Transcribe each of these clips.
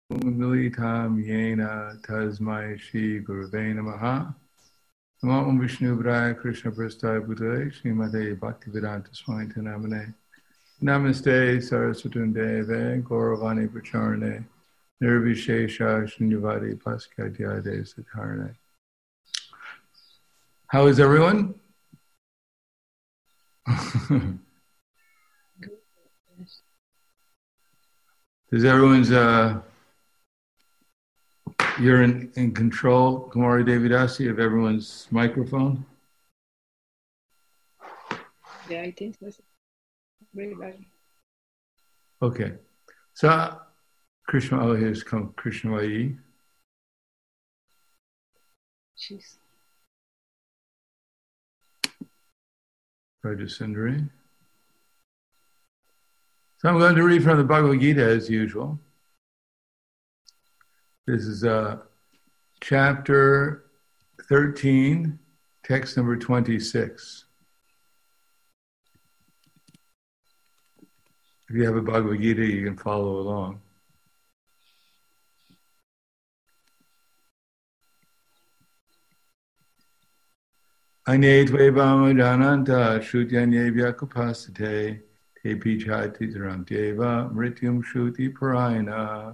militam yena tasmai shri gurave namaha. Namo Om Vishnu Padaya Krishna Prasthaya Bhutale Srimate Bhaktivedanta Swami Namane. Namaste Saraswati Deve Gauravani Pracharne Nirvishesha Shunyavadi Paskadyade Satarne. How is everyone? Does everyone's you're in control, Kumari Devidasi, of everyone's microphone? Yeah, I think that's very bad. Okay. So Krishna, oh, here's Krishna Vai. Jeez. Rajasundari. So I'm going to read from the Bhagavad Gita as usual. This is chapter 13, text number 26. If you have a Bhagavad Gita, you can follow along. Anye tvevama jananta shutyanye vyakupasate te pichati dharam deva mrityum shuti parayana.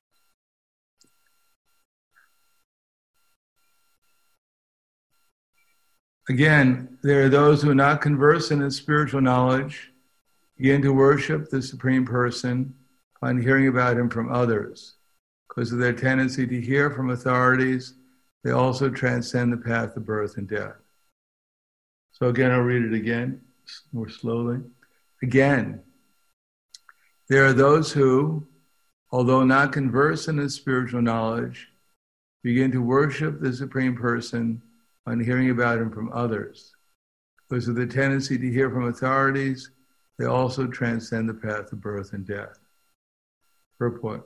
Again, there are those who are not conversant in spiritual knowledge, begin to worship the Supreme Person upon hearing about him from others. Because of their tendency to hear from authorities, they also transcend the path of birth and death. So again, I'll read it again, more slowly. Again, there are those who, although not conversant in spiritual knowledge, begin to worship the Supreme Person on hearing about him from others. Because of the tendency to hear from authorities, they also transcend the path of birth and death. Purport.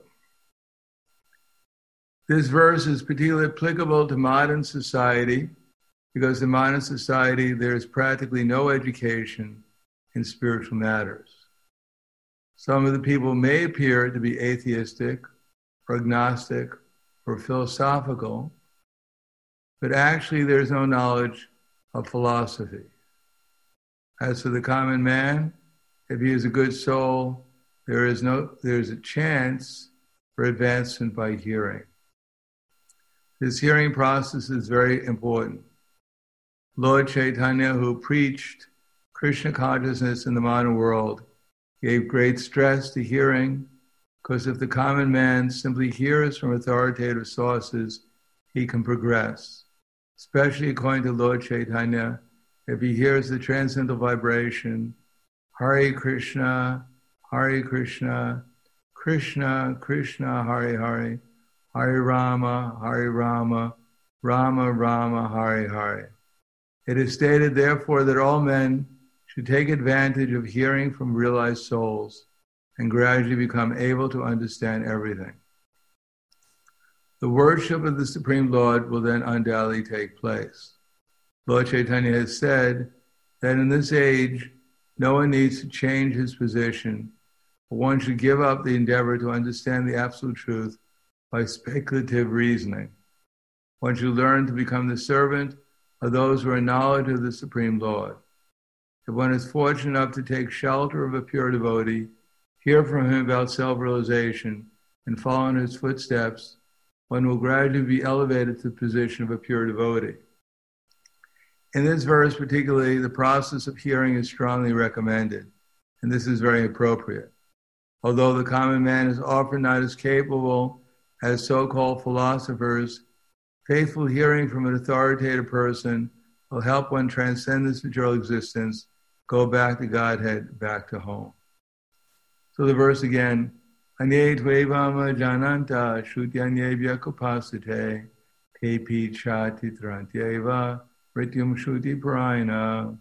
This verse is particularly applicable to modern society because in modern society there is practically no education in spiritual matters. Some of the people may appear to be atheistic or agnostic or philosophical, but actually there's no knowledge of philosophy. As for the common man, if he is a good soul, there's a chance for advancement by hearing. This hearing process is very important. Lord Chaitanya, who preached Krishna consciousness in the modern world, gave great stress to hearing, because if the common man simply hears from authoritative sources, he can progress. Especially according to Lord Chaitanya, if he hears the transcendental vibration, Hare Krishna, Krishna Krishna, Hare Hare, Hare Rama, Rama Rama, Hare Hare. It is stated, therefore, that all men should take advantage of hearing from realized souls and gradually become able to understand everything. The worship of the Supreme Lord will then undoubtedly take place. Lord Chaitanya has said that in this age, no one needs to change his position, but one should give up the endeavor to understand the absolute truth by speculative reasoning. One should learn to become the servant of those who are in knowledge of the Supreme Lord. If one is fortunate enough to take shelter of a pure devotee, hear from him about self-realization, and follow in his footsteps, one will gradually be elevated to the position of a pure devotee. In this verse particularly, the process of hearing is strongly recommended, and this is very appropriate. Although the common man is often not as capable as so-called philosophers, faithful hearing from an authoritative person will help one transcend this material existence, go back to Godhead, back to home. So the verse again, Anye tvevama jananta shutyanye vyakupasate te pichati trantyeva mrityum shuti parayana.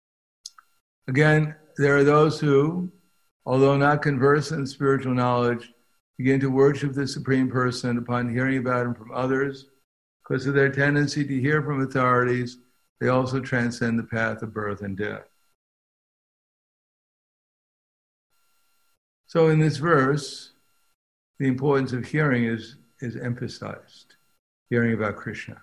Again, there are those who, although not conversant in spiritual knowledge, begin to worship the Supreme Person upon hearing about him from others. Because of their tendency to hear from authorities, they also transcend the path of birth and death. So in this verse, the importance of hearing is emphasized, hearing about Krishna.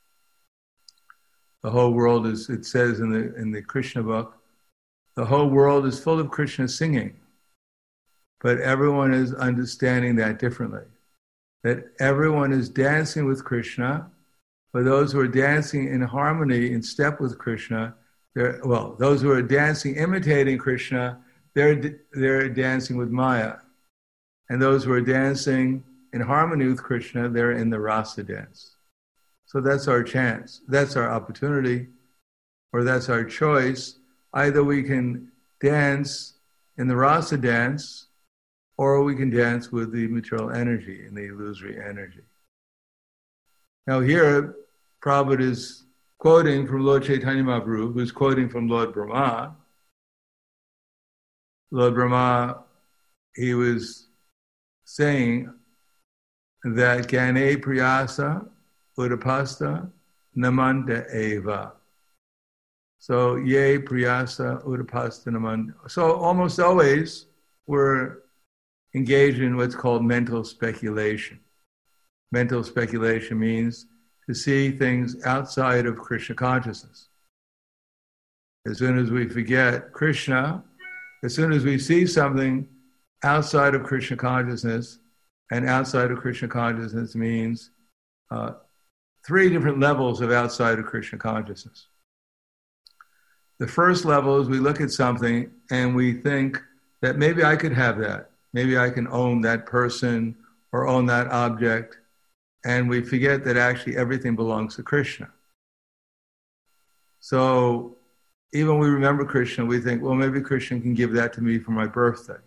The whole world is, it says in the Krishna book, the whole world is full of Krishna singing, but everyone is understanding that differently. That everyone is dancing with Krishna, but those who are dancing in harmony, in step with Krishna, those who are dancing imitating Krishna, they're dancing with Maya. And those who are dancing in harmony with Krishna, they're in the rasa dance. So that's our chance. That's our opportunity, or that's our choice. Either we can dance in the rasa dance, or we can dance with the material energy and the illusory energy. Now here, Prabhupada is quoting from Lord Chaitanya Mahaprabhu, who's quoting from Lord Brahma. Lord Brahma, he was saying that Gane Priyasa Udapasta Namanda Eva. So, Ye Priyasa Udapasta Namanda. So almost always we're engaged in what's called mental speculation. Mental speculation means to see things outside of Krishna consciousness. As soon as we forget Krishna, as soon as we see something outside of Krishna consciousness, and outside of Krishna consciousness means three different levels of outside of Krishna consciousness. The first level is we look at something and we think that maybe I could have that. Maybe I can own that person or own that object. And we forget that actually everything belongs to Krishna. So even when we remember Krishna, we think, well, maybe Krishna can give that to me for my birthday.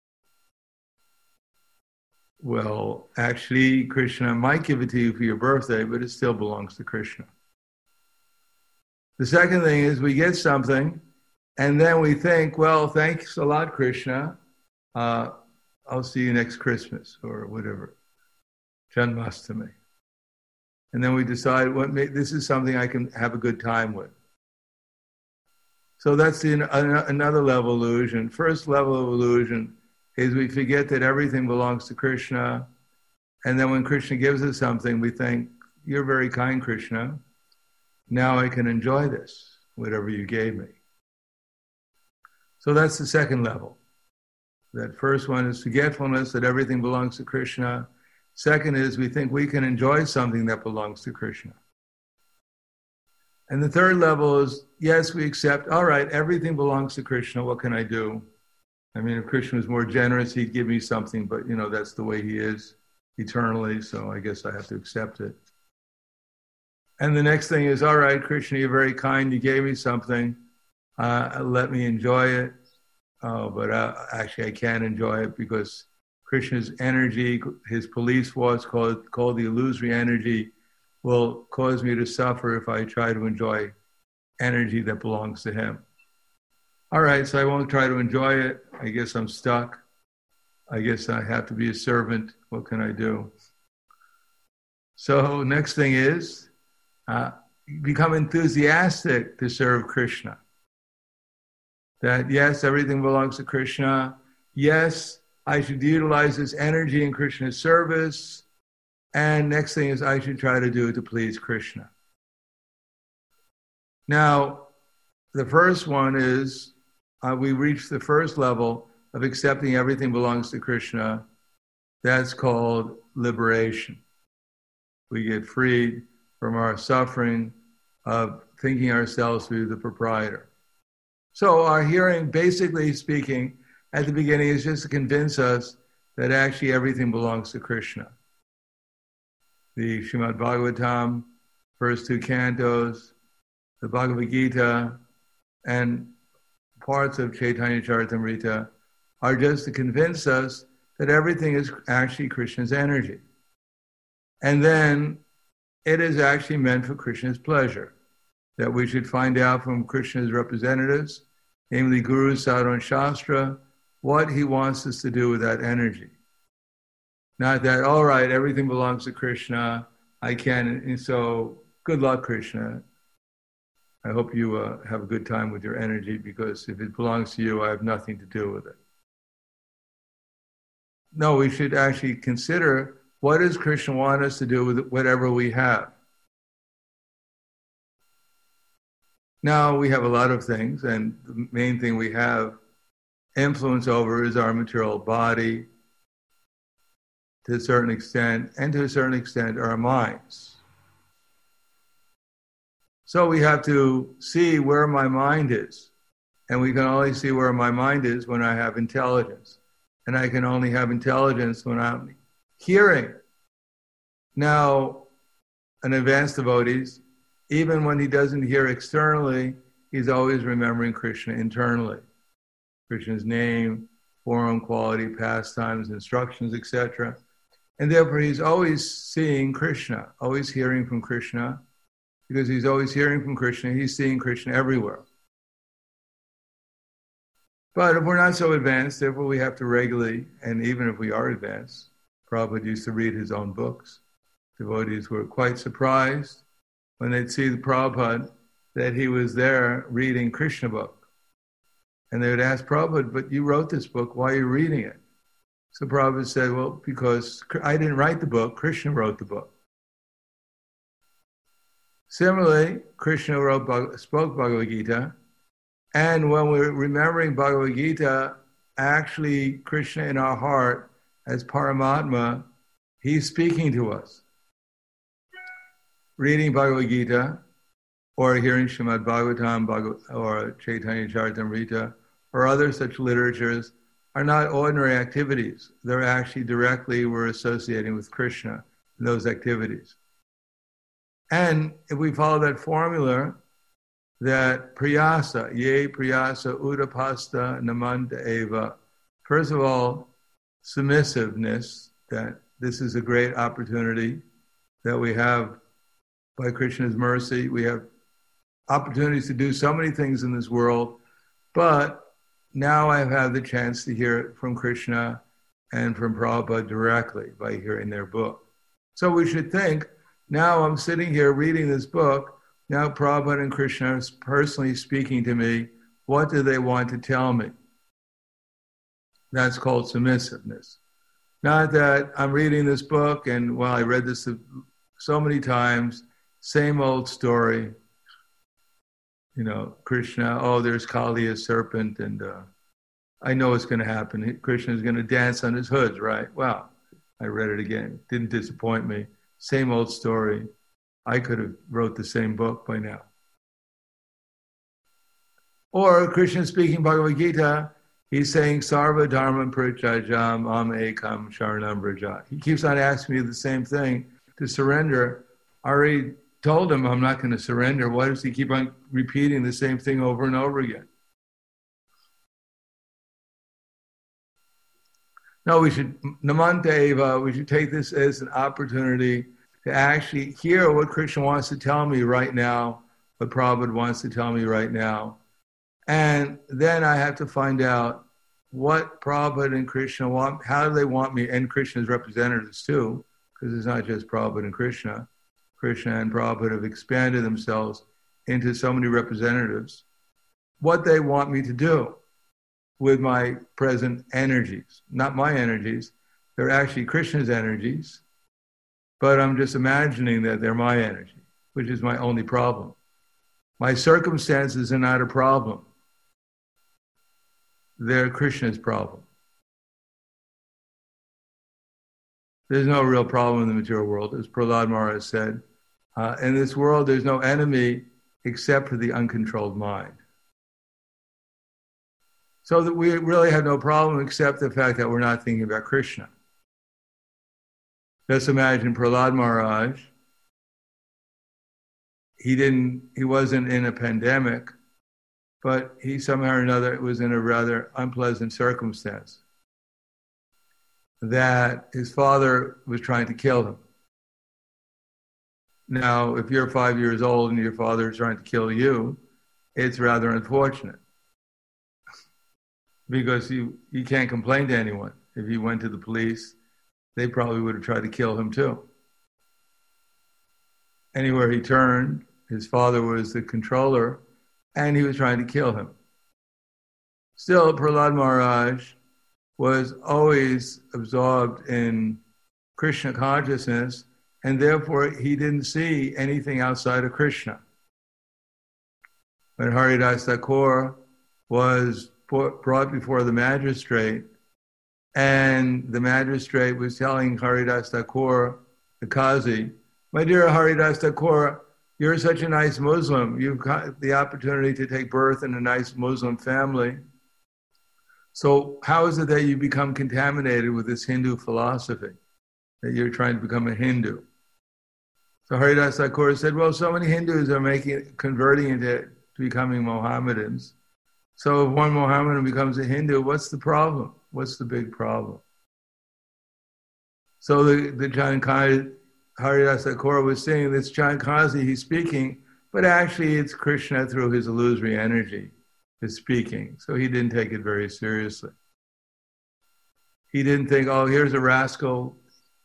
Well, actually, Krishna might give it to you for your birthday, but it still belongs to Krishna. The second thing is we get something, and then we think, well, thanks a lot, Krishna. I'll see you next Christmas or whatever, Janmashtami. And then we decide, this is something I can have a good time with. So that's another level of illusion. First level of illusion is we forget that everything belongs to Krishna. And then when Krishna gives us something, we think, you're very kind, Krishna. Now I can enjoy this, whatever you gave me. So that's the second level. That first one is forgetfulness, that everything belongs to Krishna. Second is we think we can enjoy something that belongs to Krishna. And the third level is, yes, we accept, all right, everything belongs to Krishna. What can I do? I mean, if Krishna was more generous, he'd give me something, but that's the way he is eternally, so I guess I have to accept it. And the next thing is, all right, Krishna, you're very kind, you gave me something, let me enjoy it. Oh, but actually I can't enjoy it because Krishna's energy, his police force called the illusory energy, will cause me to suffer if I try to enjoy energy that belongs to him. All right, so I won't try to enjoy it. I guess I'm stuck. I guess I have to be a servant. What can I do? So next thing is, become enthusiastic to serve Krishna. That yes, everything belongs to Krishna. Yes, I should utilize this energy in Krishna's service. And next thing is I should try to do it to please Krishna. Now, the first one is we reach the first level of accepting everything belongs to Krishna. That's called liberation. We get freed from our suffering of thinking ourselves to be the proprietor. So our hearing, basically speaking, at the beginning is just to convince us that actually everything belongs to Krishna. The Srimad Bhagavatam, first two cantos, the Bhagavad Gita, and parts of Chaitanya Charitamrita are just to convince us that everything is actually Krishna's energy. And then it is actually meant for Krishna's pleasure, that we should find out from Krishna's representatives, namely Guru, Sadhu, and Shastra, what he wants us to do with that energy. Not that, all right, everything belongs to Krishna, I can, and so good luck, Krishna. I hope you have a good time with your energy, because if it belongs to you, I have nothing to do with it. no, we should actually consider, what does Krishna want us to do with whatever we have? Now we have a lot of things, and the main thing we have influence over is our material body, to a certain extent, and to a certain extent our minds. So we have to see where my mind is. And we can only see where my mind is when I have intelligence. And I can only have intelligence when I'm hearing. Now, an advanced devotee, even when he doesn't hear externally, he's always remembering Krishna internally. Krishna's name, form, quality, pastimes, instructions, etc. And therefore he's always seeing Krishna, always hearing from Krishna. Because he's always hearing from Krishna, he's seeing Krishna everywhere. But if we're not so advanced, therefore we have to regularly, and even if we are advanced, Prabhupada used to read his own books. Devotees were quite surprised when they'd see the Prabhupada that he was there reading Krishna book. And they would ask Prabhupada, but you wrote this book, why are you reading it? So Prabhupada said, well, because I didn't write the book, Krishna wrote the book. Similarly, Krishna spoke Bhagavad Gita, and when we're remembering Bhagavad Gita, actually Krishna in our heart as Paramatma, he's speaking to us. Reading Bhagavad Gita, or hearing Srimad Bhagavatam, or Chaitanya Charitamrita, or other such literatures are not ordinary activities. They're actually directly, we're associating with Krishna in those activities. And if we follow that formula, that priyasa, ye priyasa udapasta namanta eva, first of all, submissiveness, that this is a great opportunity that we have by Krishna's mercy. We have opportunities to do so many things in this world, but now I've had the chance to hear it from Krishna and from Prabhupada directly by hearing their book. So we should think, now I'm sitting here reading this book, now Prabhupada and Krishna are personally speaking to me. What do they want to tell me? That's called submissiveness. Not that I'm reading this book and, well, I read this so many times, same old story. You know, Krishna, oh, there's Kali, a serpent, and I know what's going to happen. Krishna is going to dance on his hoods, right? Well, I read it again. Didn't disappoint me. Same old story. I could have wrote the same book by now. Or Krishna speaking Bhagavad Gita, he's saying, Sarva Dharma Parityajam Am Ekam Sharanam Vraja. He keeps on asking me the same thing, to surrender. I already told him I'm not going to surrender. Why does he keep on repeating the same thing over and over again? No, we should, Namanta Eva, we should take this as an opportunity to actually hear what Krishna wants to tell me right now, what Prabhupada wants to tell me right now. And then I have to find out what Prabhupada and Krishna want, how do they want me, and Krishna's representatives too, because it's not just Prabhupada and Krishna. Krishna and Prabhupada have expanded themselves into so many representatives, what they want me to do with my present energies. Not my energies, they're actually Krishna's energies, but I'm just imagining that they're my energy, which is my only problem. My circumstances are not a problem. They're Krishna's problem. There's no real problem in the material world, as Prahlad Maharaj said. In this world, there's no enemy except for the uncontrolled mind. So that we really have no problem except the fact that we're not thinking about Krishna. Just imagine Prahlad Maharaj. He wasn't in a pandemic, but he somehow or another was in a rather unpleasant circumstance. That his father was trying to kill him. Now, if you're 5 years old and your father is trying to kill you, it's rather unfortunate. Because you can't complain to anyone. If he went to the police, they probably would have tried to kill him too. Anywhere he turned, his father was the controller, and he was trying to kill him. Still, Prahlad Maharaj was always absorbed in Krishna consciousness, and therefore he didn't see anything outside of Krishna. When Haridas Thakur was brought before the magistrate, and the magistrate was telling Haridas Thakur, the Qazi, "My dear Haridas Thakur, you're such a nice Muslim. You've got the opportunity to take birth in a nice Muslim family. So how is it that you become contaminated with this Hindu philosophy, that you're trying to become a Hindu?" So Haridas Thakur said, well, so many Hindus are converting into becoming Mohammedans. So if one Mohammedan becomes a Hindu, what's the problem? What's the big problem? So the Jankai, Haridas Thakur was saying this Jankazi, he's speaking, but actually it's Krishna through his illusory energy is speaking. So he didn't take it very seriously. He didn't think, oh, here's a rascal.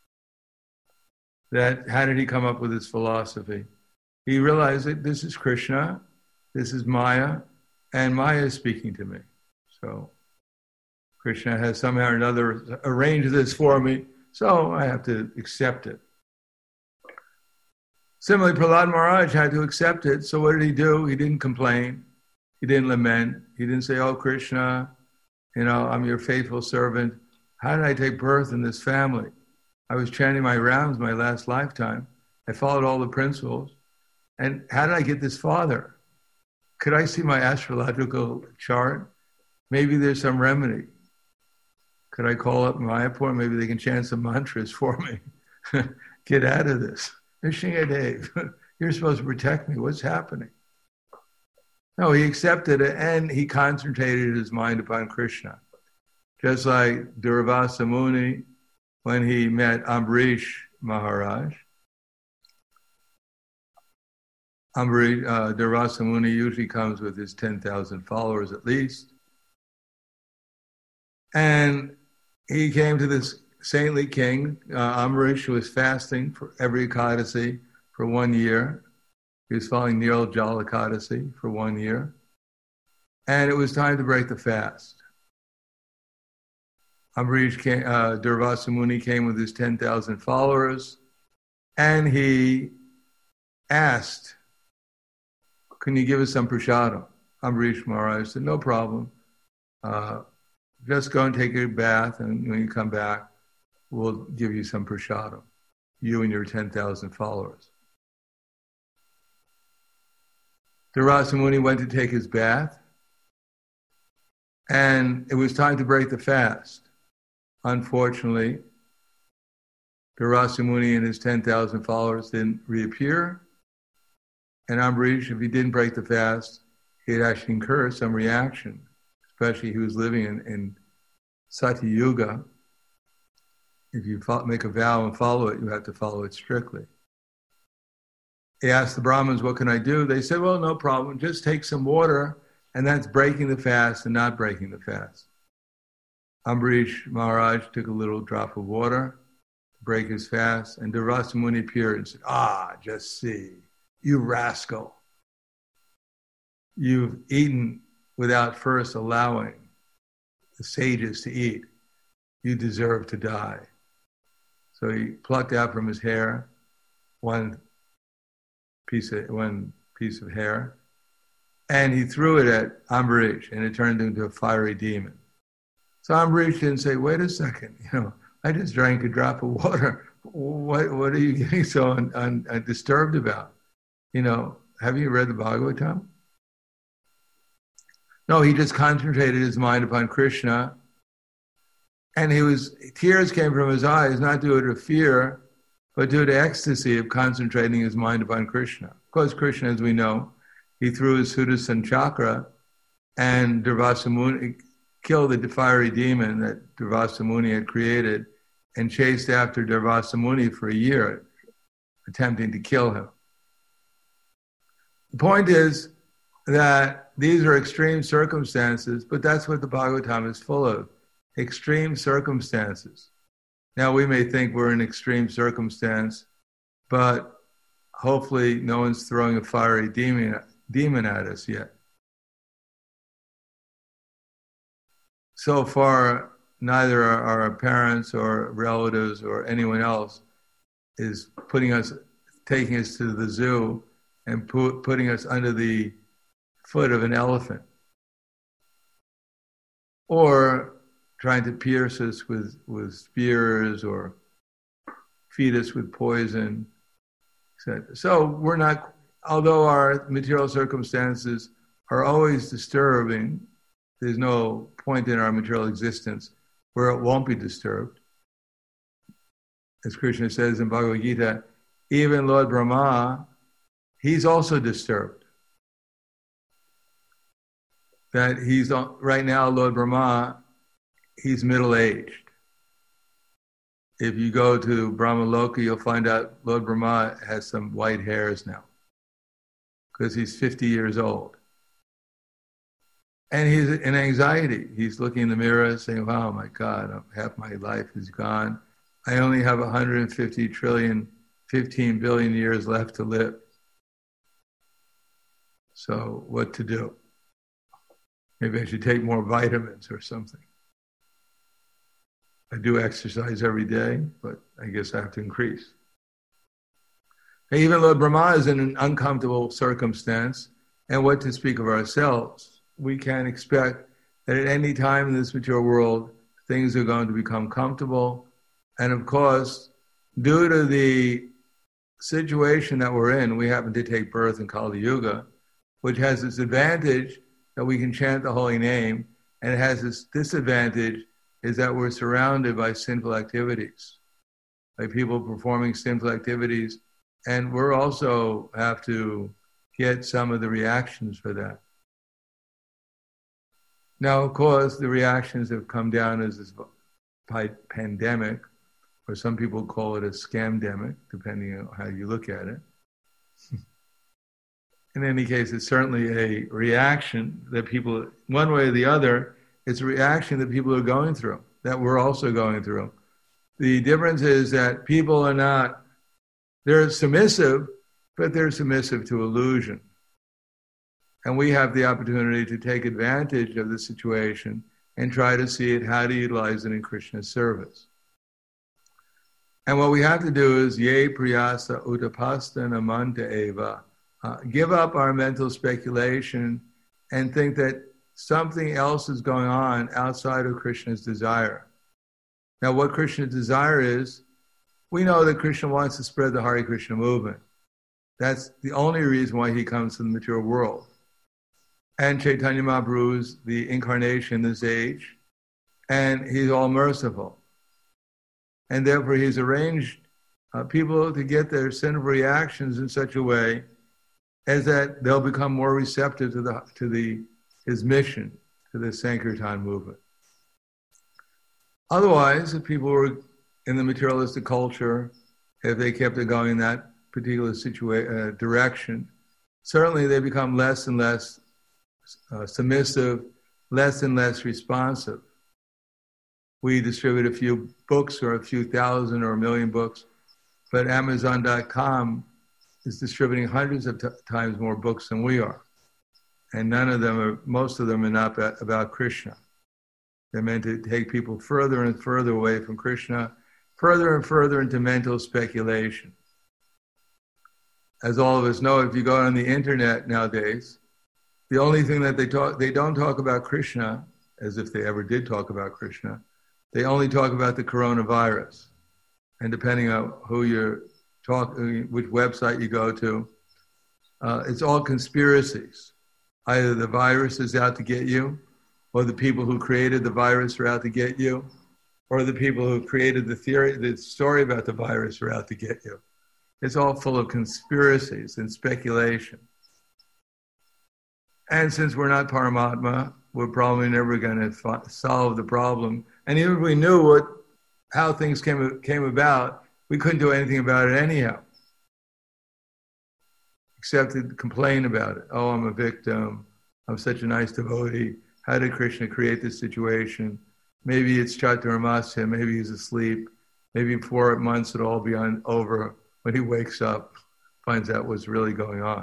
How did he come up with this philosophy? He realized that this is Krishna, this is Maya, and Maya is speaking to me. So Krishna has somehow or another arranged this for me, so I have to accept it. Similarly, Prahlad Maharaj had to accept it. So what did he do? He didn't complain. He didn't lament. He didn't say, oh, Krishna, I'm your faithful servant. How did I take birth in this family? I was chanting my rounds my last lifetime. I followed all the principles. And how did I get this father? Could I see my astrological chart? Maybe there's some remedy. Could I call up Mayapur? Maybe they can chant some mantras for me. Get out of this. Nrsingadev, you're supposed to protect me. What's happening? No, he accepted it and he concentrated his mind upon Krishna. Just like Durvasa Muni, when he met Ambarish Maharaj, Durvasa Muni usually comes with his 10,000 followers at least. And he came to this saintly king. Ambarish was fasting for every Ekadasi for 1 year. He was following Nirjala Ekadasi for 1 year. And it was time to break the fast. Durvasa Muni came with his 10,000 followers, and he asked, can you give us some prasadam? Ambarish Maharaj said, no problem. Just go and take a bath, and when you come back, we'll give you some prasadam, you and your 10,000 followers. Durvasa Muni went to take his bath, and it was time to break the fast. Unfortunately, Durvasa Muni and his 10,000 followers didn't reappear. And Ambarish, if he didn't break the fast, he'd actually incur some reaction, especially he was living in Satya Yuga. If you make a vow and follow it, you have to follow it strictly. He asked the Brahmins, what can I do? They said, well, no problem. Just take some water, and that's breaking the fast and not breaking the fast. Ambarish Maharaj took a little drop of water to break his fast, and Durvasa Muni appeared and said, just see, you rascal. You've eaten without first allowing the sages to eat. You deserve to die. So he plucked out from his hair one piece of hair, and he threw it at Ambarish, and it turned into a fiery demon. So Ambarish didn't say, wait a second, I just drank a drop of water. What are you getting so disturbed about? Have you read the Bhagavatam? No, he just concentrated his mind upon Krishna, and tears came from his eyes, not due to fear, but due to ecstasy of concentrating his mind upon Krishna. Of course, Krishna, as we know, he threw his Sudarshan chakra, and Durvasa Muni killed the fiery demon that Durvasa Muni had created and chased after Durvasa Muni for a year, attempting to kill him. The point is that these are extreme circumstances, but that's what the Bhagavatam is full of, extreme circumstances. Now, we may think we're in extreme circumstance, but hopefully no one's throwing a fiery demon at us yet. So far, neither our parents or relatives or anyone else is taking us to the zoo and putting us under the foot of an elephant, or trying to pierce us with spears or feed us with poison, etc. So we're not, although our material circumstances are always disturbing, there's no point in our material existence where it won't be disturbed. As Krishna says in Bhagavad Gita, even Lord Brahma, he's also disturbed. That he's, right now, Lord Brahma, he's middle-aged. If you go to Brahmaloka, you'll find out Lord Brahma has some white hairs now, because he's 50 years old. And he's in anxiety. He's looking in the mirror saying, wow, my God, half my life is gone. I only have 150 trillion, 15 billion years left to live. So what to do? Maybe I should take more vitamins or something. I do exercise every day, but I guess I have to increase. Even Lord Brahma is in an uncomfortable circumstance, and what to speak of ourselves. We can't expect that at any time in this material world, things are going to become comfortable. And of course, due to the situation that we're in, we happen to take birth in Kali Yuga, which has this advantage that we can chant the holy name, and it has this disadvantage is that we're surrounded by sinful activities, by people performing sinful activities, and we're also have to get some of the reactions for that. Now, of course, the reactions have come down as this pandemic, or some people call it a scamdemic, depending on how you look at it. In any case, it's certainly a reaction that people, one way or the other, it's a reaction that people are going through, that we're also going through. The difference is that people are not, they're submissive, but they're submissive to illusion. And we have the opportunity to take advantage of the situation and try to see it, how to utilize it in Krishna's service. And what we have to do is, ye priyasa utapasta namanta eva, give up our mental speculation and think that something else is going on outside of Krishna's desire. Now, what Krishna's desire is, we know that Krishna wants to spread the Hare Krishna movement. That's the only reason why he comes to the material world. And Chaitanya Mahaprabhu is the incarnation in this age, and he's all merciful. And therefore he's arranged people to get their sinful reactions in such a way as that they'll become more receptive to his mission, to the Sankirtan movement. Otherwise, if people were in the materialistic culture, if they kept it going in that particular direction, certainly they become less and less submissive, less and less responsive. We distribute a few books or a few thousand or a million books, but Amazon.com is distributing hundreds of times more books than we are. And most of them are not about Krishna. They're meant to take people further and further away from Krishna, further and further into mental speculation. As all of us know, if you go on the internet nowadays, the only thing that they don't talk about Krishna, as if they ever did talk about Krishna, they only talk about the coronavirus. And depending on which website you go to, it's all conspiracies. Either the virus is out to get you, or the people who created the virus are out to get you, or the people who created the story about the virus are out to get you. It's all full of conspiracies and speculation. And since we're not Paramatma, we're probably never going to solve the problem. And even if we knew how things came about, we couldn't do anything about it anyhow, except to complain about it. Oh, I'm a victim. I'm such a nice devotee. How did Krishna create this situation? Maybe it's Chaturmasya. Maybe he's asleep. Maybe in 4 months it'll all be over. When he wakes up, finds out what's really going on.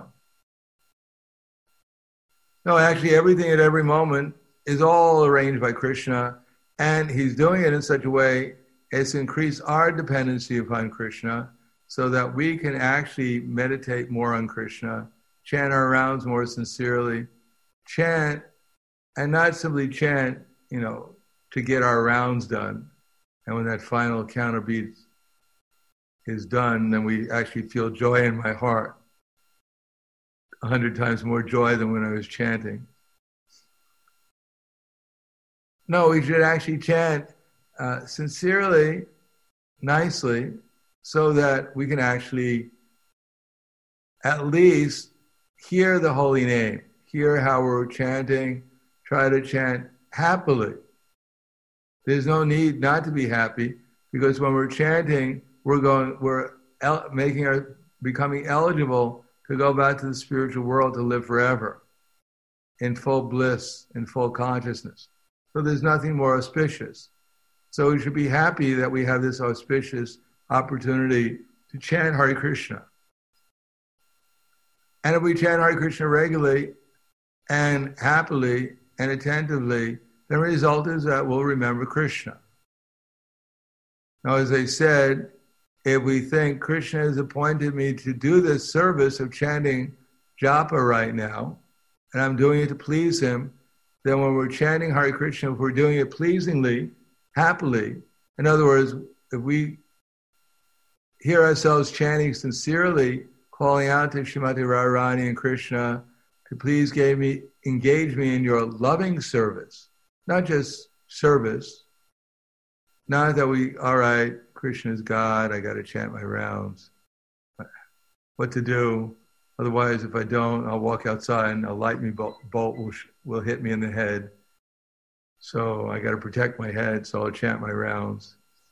No, actually, everything at every moment is all arranged by Krishna. And he's doing it in such a way as to increase our dependency upon Krishna so that we can actually meditate more on Krishna, chant our rounds more sincerely, chant, and not simply chant, to get our rounds done. And when that final counterbeat is done, then we actually feel joy in my heart, 100 times more joy than when I was chanting. No, we should actually chant sincerely, nicely, so that we can actually at least hear the holy name, hear how we're chanting, try to chant happily. There's no need not to be happy, because when we're chanting, we're becoming eligible to go back to the spiritual world to live forever in full bliss, in full consciousness. So there's nothing more auspicious. So we should be happy that we have this auspicious opportunity to chant Hare Krishna. And if we chant Hare Krishna regularly and happily and attentively, the result is that we'll remember Krishna. Now, as I said, if we think Krishna has appointed me to do this service of chanting japa right now, and I'm doing it to please him, then when we're chanting Hare Krishna, if we're doing it pleasingly, happily, in other words, if we hear ourselves chanting sincerely, calling out to Srimati Radharani and Krishna to please engage me in your loving service, not just service, not that all right, Krishna is God, I got to chant my rounds. What to do? Otherwise, if I don't, I'll walk outside and a lightning bolt will hit me in the head. So I got to protect my head, so I'll chant my rounds.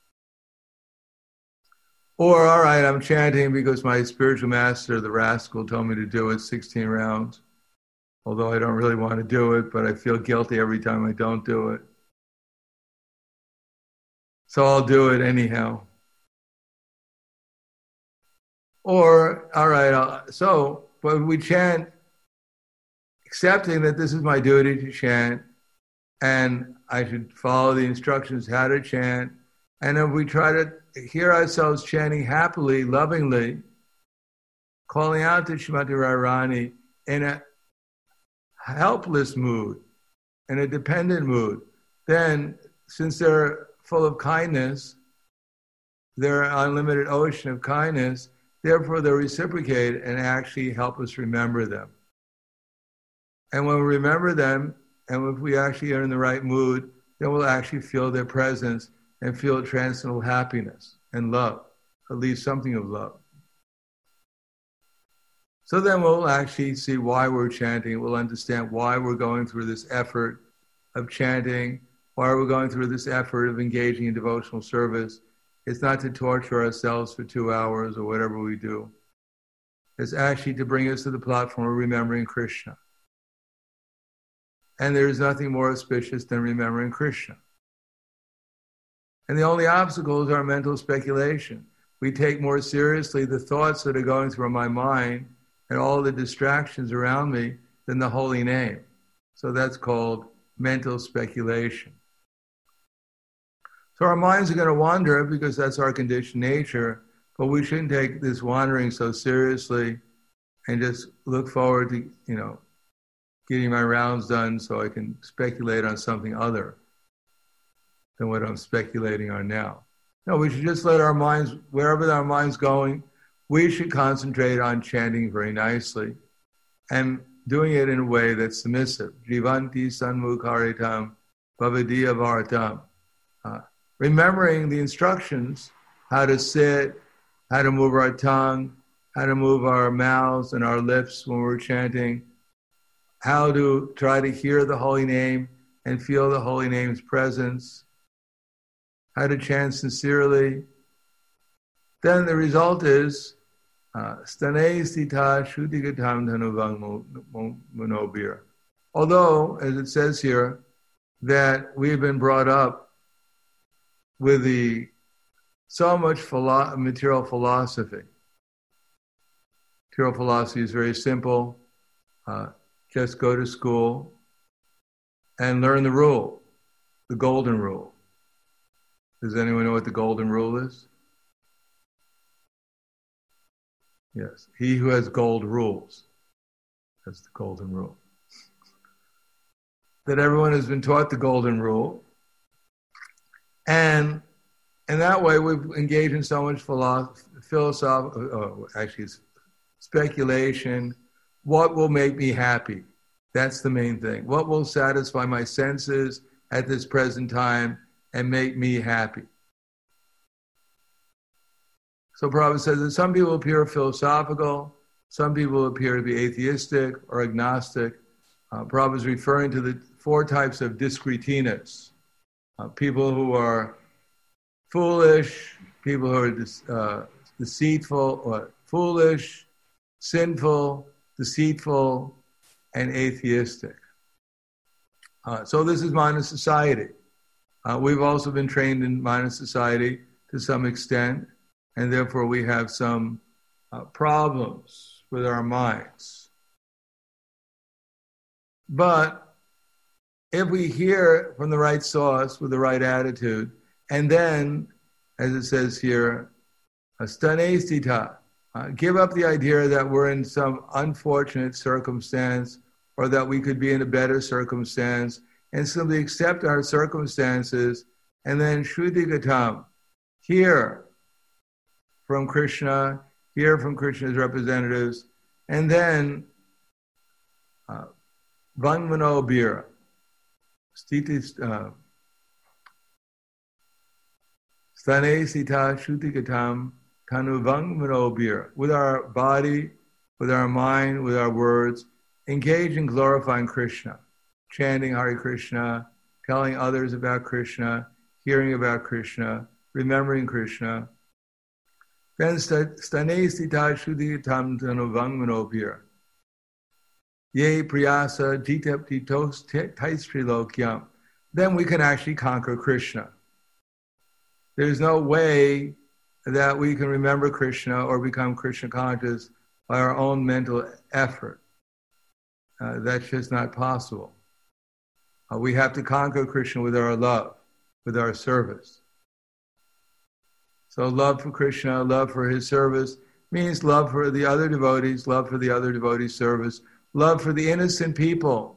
Or, all right, I'm chanting because my spiritual master, the rascal, told me to do it 16 rounds. Although I don't really want to do it, but I feel guilty every time I don't do it. So I'll do it anyhow. Or, all right, but we chant, accepting that this is my duty to chant, and I should follow the instructions how to chant. And if we try to hear ourselves chanting happily, lovingly, calling out to Srimati Radharani in a helpless mood, in a dependent mood, then since they're full of kindness, they're an unlimited ocean of kindness, therefore they reciprocate and actually help us remember them. And when we remember them, and if we actually are in the right mood, then we'll actually feel their presence and feel transcendental happiness and love, at least something of love. So then we'll actually see why we're chanting. We'll understand why we're going through this effort of chanting, why we're going through this effort of engaging in devotional service. It's not to torture ourselves for 2 hours or whatever we do. It's actually to bring us to the platform of remembering Krishna. And there's nothing more auspicious than remembering Krishna. And the only obstacle is our mental speculation. We take more seriously the thoughts that are going through my mind and all the distractions around me than the holy name. So that's called mental speculation. So our minds are going to wander because that's our conditioned nature, but we shouldn't take this wandering so seriously and just look forward to, getting my rounds done so I can speculate on something other than what I'm speculating on now. No, we should just let our minds, wherever our mind's going, we should concentrate on chanting very nicely and doing it in a way that's submissive. Jivanti sanmukharitam bhavadiya vartam. Remembering the instructions, how to sit, how to move our tongue, how to move our mouths and our lips when we're chanting, how to try to hear the holy name and feel the holy name's presence, how to chant sincerely. Then the result is stane stita shuddhigatam dhanuvang manobir. Although, as it says here, that we've been brought up with so much material philosophy. Material philosophy is very simple. Just go to school and learn the rule, the golden rule. Does anyone know what the golden rule is? Yes. He who has gold rules. That's the golden rule. That everyone has been taught the golden rule. And in that way, we've engaged in so much speculation. What will make me happy? That's the main thing. What will satisfy my senses at this present time and make me happy? So Prabhupada says that some people appear philosophical, some people appear to be atheistic or agnostic. Prabhupada is referring to the 4 types of discretinas. People who are foolish, people who are deceitful, or foolish, sinful, deceitful, and atheistic. So this is Manas society. We've also been trained in Manas society to some extent, and therefore we have some problems with our minds. But if we hear from the right source with the right attitude, and then, as it says here, stanestita, give up the idea that we're in some unfortunate circumstance or that we could be in a better circumstance, and simply accept our circumstances, and then Shrudigatam, hear from Krishna, hear from Krishna's representatives, and then Vangmano Bira, Stane Sita Shrudigatam Tanu Vangmano Bira, with our body, with our mind, with our words, engage in glorifying Krishna, chanting Hare Krishna, telling others about Krishna, hearing about Krishna, remembering Krishna. Then stane sita shuddhitam tanuvangmano bhira. Ye priyasa jitaptitos taistrilokyam. Then we can actually conquer Krishna. There's no way that we can remember Krishna or become Krishna conscious by our own mental effort. That's just not possible. We have to conquer Krishna with our love, with our service. So love for Krishna, love for his service, means love for the other devotees, love for the other devotees' service, love for the innocent people.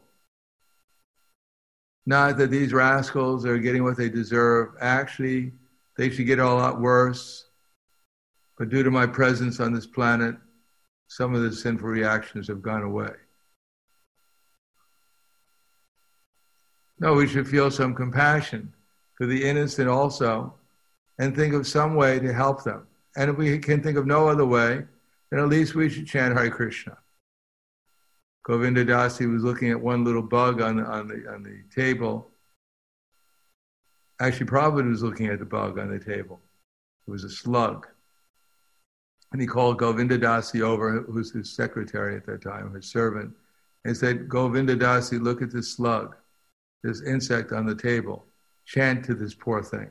Not that these rascals are getting what they deserve. Actually, they should get a lot worse. But due to my presence on this planet, some of the sinful reactions have gone away. No, we should feel some compassion for the innocent also, and think of some way to help them. And if we can think of no other way, then at least we should chant Hare Krishna. Govinda Dasi was looking at one little bug on the table. Actually, Prabhupada was looking at the bug on the table. It was a slug. And he called Govinda Dasi over, who was his secretary at that time, his servant, and said, Govinda Dasi, look at this slug, this insect on the table. Chant to this poor thing.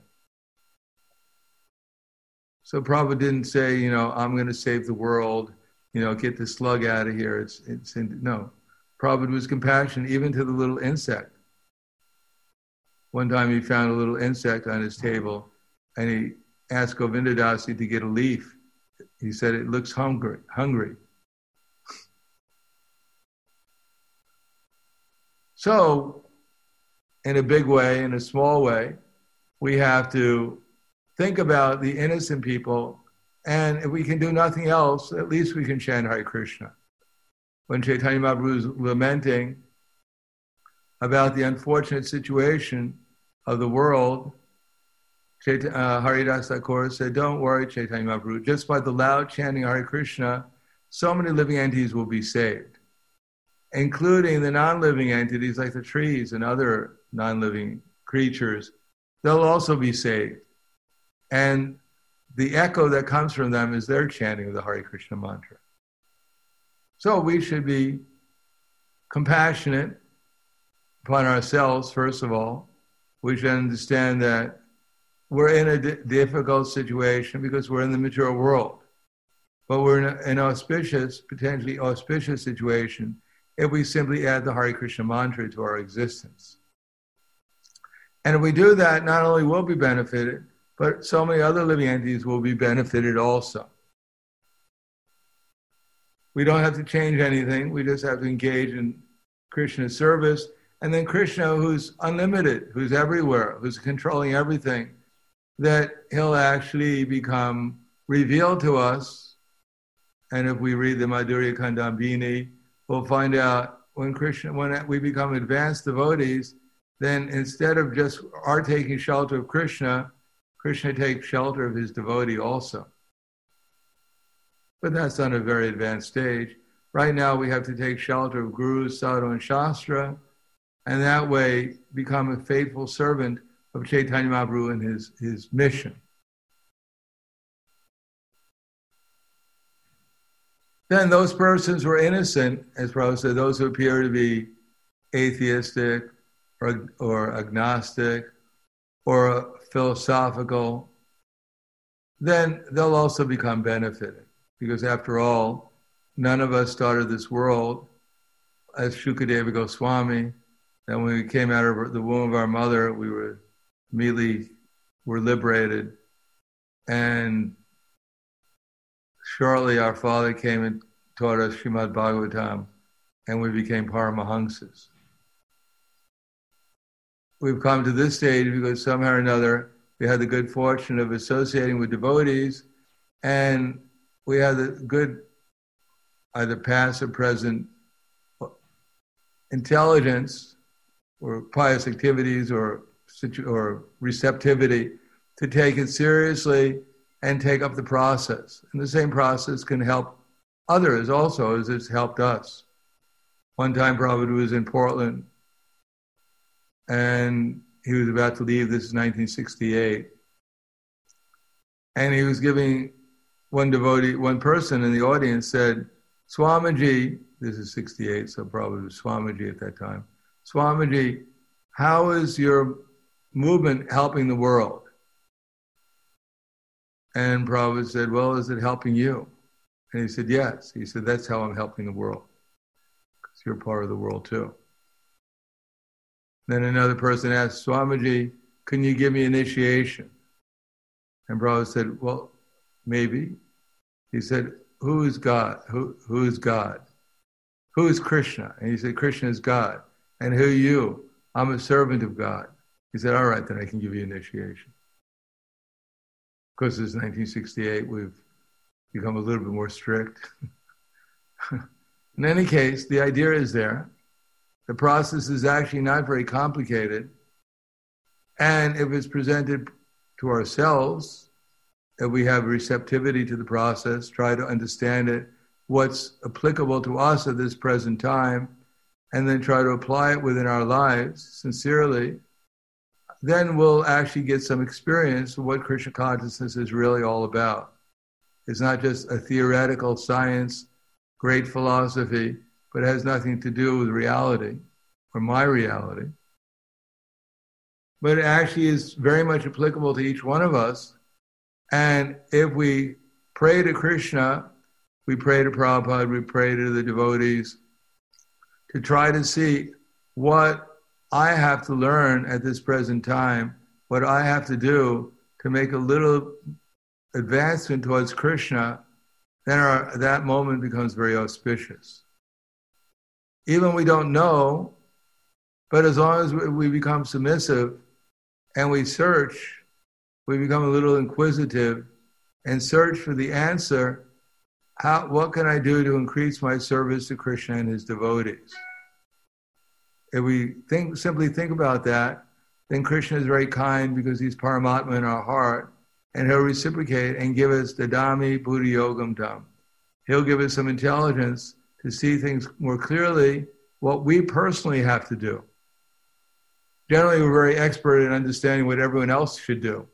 So Prabhupada didn't say, I'm going to save the world, get the slug out of here. No. Prabhupada was compassionate even to the little insect. One time he found a little insect on his table and he asked Govinda Dasi to get a leaf. He said, it looks hungry. So, in a big way, in a small way, we have to think about the innocent people, and if we can do nothing else, at least we can chant Hare Krishna. When Chaitanya Mahaprabhu was lamenting about the unfortunate situation of the world, Haridas Thakur said, don't worry, Chaitanya Mahaprabhu, just by the loud chanting Hare Krishna, so many living entities will be saved, including the non-living entities like the trees and other non-living creatures. They'll also be saved. And the echo that comes from them is their chanting of the Hare Krishna mantra. So we should be compassionate upon ourselves, first of all. We should understand that we're in a difficult situation because we're in the material world. But we're in an auspicious, potentially auspicious situation if we simply add the Hare Krishna mantra to our existence. And if we do that, not only will we be benefited, but so many other living entities will be benefited also. We don't have to change anything. We just have to engage in Krishna's service. And then Krishna, who's unlimited, who's everywhere, who's controlling everything, that he'll actually become revealed to us. And if we read the Madhurya Kandambini, we'll find out when we become advanced devotees, then instead of just our taking shelter of Krishna, Krishna takes shelter of his devotee also. But that's on a very advanced stage. Right now we have to take shelter of Guru, Sadhu, and Shastra, and that way become a faithful servant of Chaitanya Mahaprabhu and his mission. Then those persons who are innocent, as Prabhupada said, those who appear to be atheistic or agnostic or philosophical, then they'll also become benefited. Because after all, none of us started this world as Shukadeva Goswami. And when we came out of the womb of our mother, we were immediately liberated. And shortly our father came and taught us Srimad Bhagavatam, and we became Paramahamsas. We've come to this stage because somehow or another we had the good fortune of associating with devotees, and we had the good, either past or present, intelligence or pious activities or receptivity to take it seriously and take up the process. And the same process can help others also as it's helped us. One time Prabhupada was in Portland and he was about to leave. This is 1968. And he was giving one person in the audience said, Swamiji, this is 68, so probably it was Swamiji at that time. Swamiji, how is your movement helping the world? And Prabhupada said, well, is it helping you? And he said, yes. He said, that's how I'm helping the world, because you're part of the world too. Then another person asked, Swamiji, can you give me initiation? And Prabhupada said, well, maybe. He said, who is God? Who is God? Who is Krishna? And he said, Krishna is God. And who are you? I'm a servant of God. He said, all right, then I can give you initiation. Of course, this is 1968. We've become a little bit more strict. In any case, the idea is there. The process is actually not very complicated. And if it's presented to ourselves, if we have receptivity to the process, try to understand it, what's applicable to us at this present time, and then try to apply it within our lives sincerely, then we'll actually get some experience of what Krishna consciousness is really all about. It's not just a theoretical science, great philosophy, but it has nothing to do with reality, or my reality. But it actually is very much applicable to each one of us. And if we pray to Krishna, we pray to Prabhupada, we pray to the devotees, to try to see what I have to learn at this present time, what I have to do to make a little advancement towards Krishna, then that moment becomes very auspicious. Even we don't know, but as long as we become submissive and we search, we become a little inquisitive and search for the answer, what can I do to increase my service to Krishna and his devotees? If we simply think about that, then Krishna is very kind because he's Paramatma in our heart, and he'll reciprocate and give us dadami buddhi yogam tam. He'll give us some intelligence to see things more clearly, what we personally have to do. Generally, we're very expert in understanding what everyone else should do.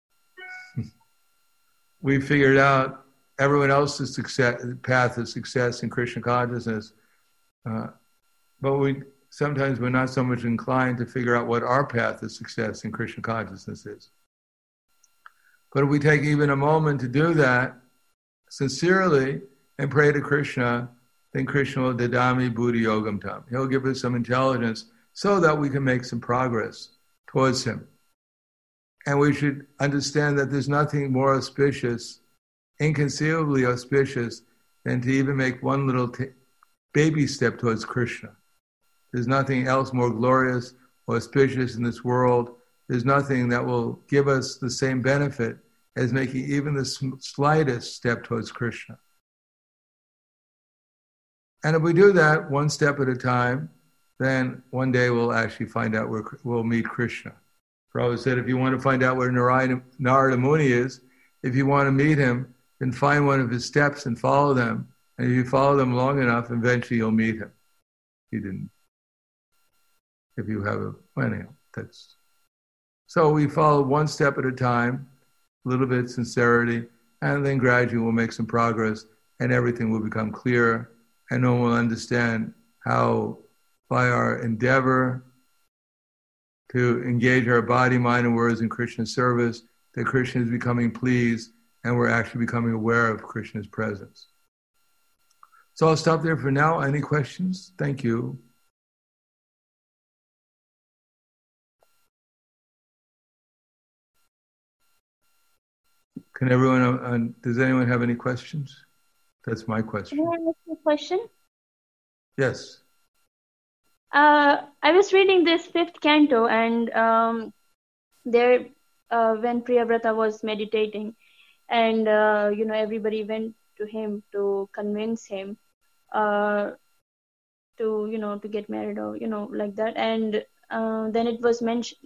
We figured out everyone else's path of success in Krishna consciousness, but sometimes we're not so much inclined to figure out what our path of success in Krishna consciousness is. But if we take even a moment to do that sincerely and pray to Krishna, then Krishna will dadami buddhi yogam tam. He'll give us some intelligence so that we can make some progress towards him. And we should understand that there's nothing more auspicious, inconceivably auspicious, than to even make one little baby step towards Krishna. There's nothing else more glorious or auspicious in this world. There's nothing that will give us the same benefit as making even the slightest step towards Krishna. And if we do that one step at a time, then one day we'll actually find out where we'll meet Krishna. Prabhupada said, if you want to find out where Narada Muni is, if you want to meet him, then find one of his steps and follow them. And if you follow them long enough, eventually you'll meet him. He didn't. If you have a, well, anyhow, that's. So we follow one step at a time, a little bit of sincerity, and then gradually we'll make some progress and everything will become clear, and no one will understand how by our endeavor to engage our body, mind, and words in Krishna's service, that Krishna is becoming pleased and we're actually becoming aware of Krishna's presence. So I'll stop there for now. Any questions? Thank you. Can everyone, does anyone have any questions? That's my question. Can I ask you a question? Yes. I was reading this fifth canto, and there, when Priyavrata was meditating, and everybody went to him to convince him to get married, or like that, and then it was mentioned,